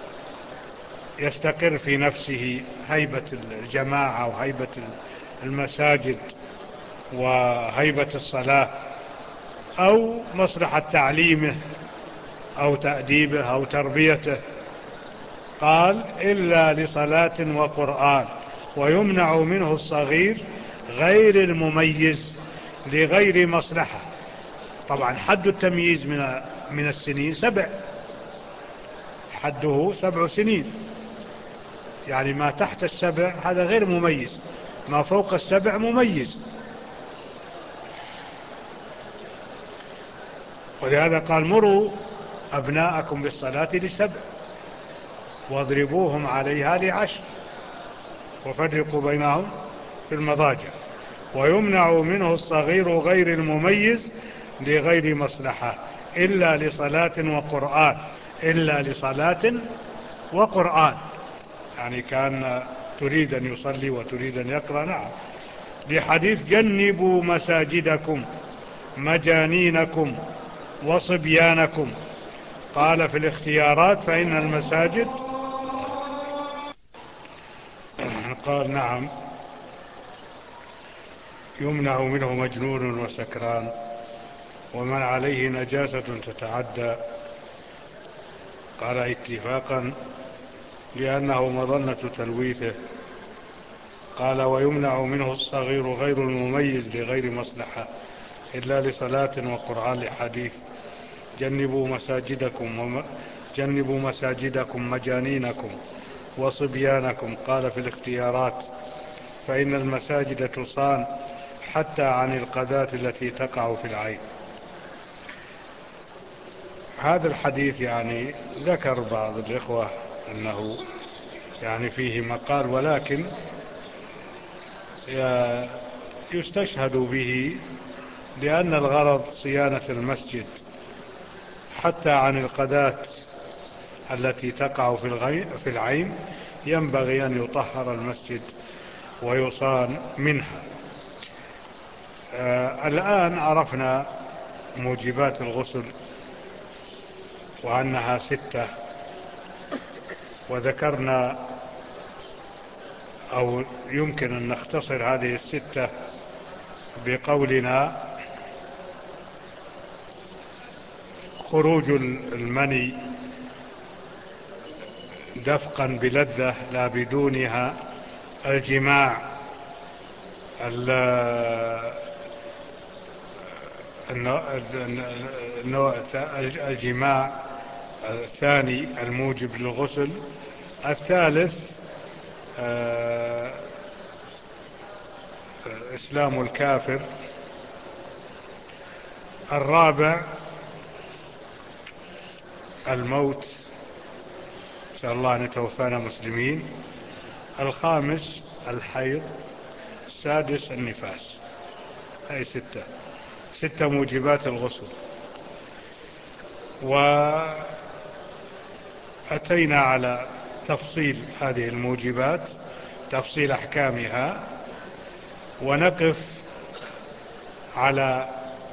يستقر في نفسه هيبة الجماعة وهيبة المساجد وهيبة الصلاة، أو مصلحة تعليمه أو تأديبه أو تربيته. قال إلا لصلاة وقرآن. ويمنع منه الصغير غير المميز لغير مصلحة. طبعا حد التمييز من السنين 7، حده 7 سنين، يعني ما تحت 7 هذا غير مميز، ما فوق 7 مميز. ولهذا قال مروا أبناءكم بالصلاة ل7 واضربوهم عليها ل10 وفرقوا بينهم في المضاجع. ويمنع منه الصغير غير المميز لغير مصلحة إلا لصلاة وقرآن، إلا لصلاة وقرآن، يعني كان تريد أن يصلي وتريد أن يقرأ، نعم، لحديث جنبوا مساجدكم مجانينكم وصبيانكم. قال في الاختيارات فإن المساجد، قال نعم، يمنع منه مجنون وسكران ومن عليه نجاسة تتعدى. قال اتفاقا لأنه مظنة تلويثه. قال ويمنع منه الصغير غير المميز لغير مصلحة إلا لصلاة وقرآن، لحديث جنبوا مساجدكم مجانينكم وصبيانكم. قال في الاختيارات فإن المساجد تصان حتى عن القذاة التي تقع في العين. هذا الحديث يعني ذكر بعض الإخوة أنه يعني فيه مقال، ولكن يستشهد به لأن الغرض صيانة المسجد حتى عن القذاة التي تقع في العين، ينبغي أن يطهر المسجد ويصان منها. الآن عرفنا موجبات الغسل وأنها 6، وذكرنا أو يمكن أن نختصر هذه 6 بقولنا خروج المني دفقا بلذة لا بدونها، الجماع، الجماع الثاني الموجب للغسل، الثالث إسلام الكافر، الرابع الموت، نسأل الله أن يتوفانا مسلمين، الخامس الحيض، السادس النفاس. هاي ستة موجبات الغسل. وأتينا على تفصيل هذه الموجبات، تفصيل أحكامها، ونقف على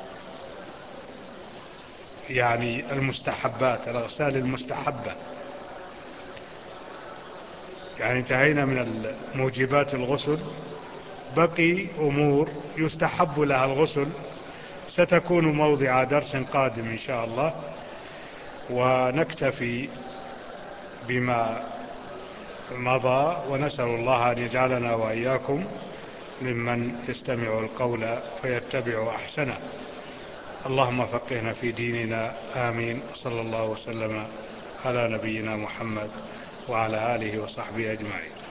يعني المستحبات، الأغسال المستحبة. يعني انتهينا من موجبات الغسل، بقي أمور يستحب لها الغسل، ستكون موضع درس قادم إن شاء الله. ونكتفي بما مضى، ونسأل الله أن يجعلنا وإياكم ممن يستمع القول فيتبع أحسنه. اللهم فقهنا في ديننا، آمين. صلى الله وسلم على نبينا محمد وعلى آله وصحبه أجمعين.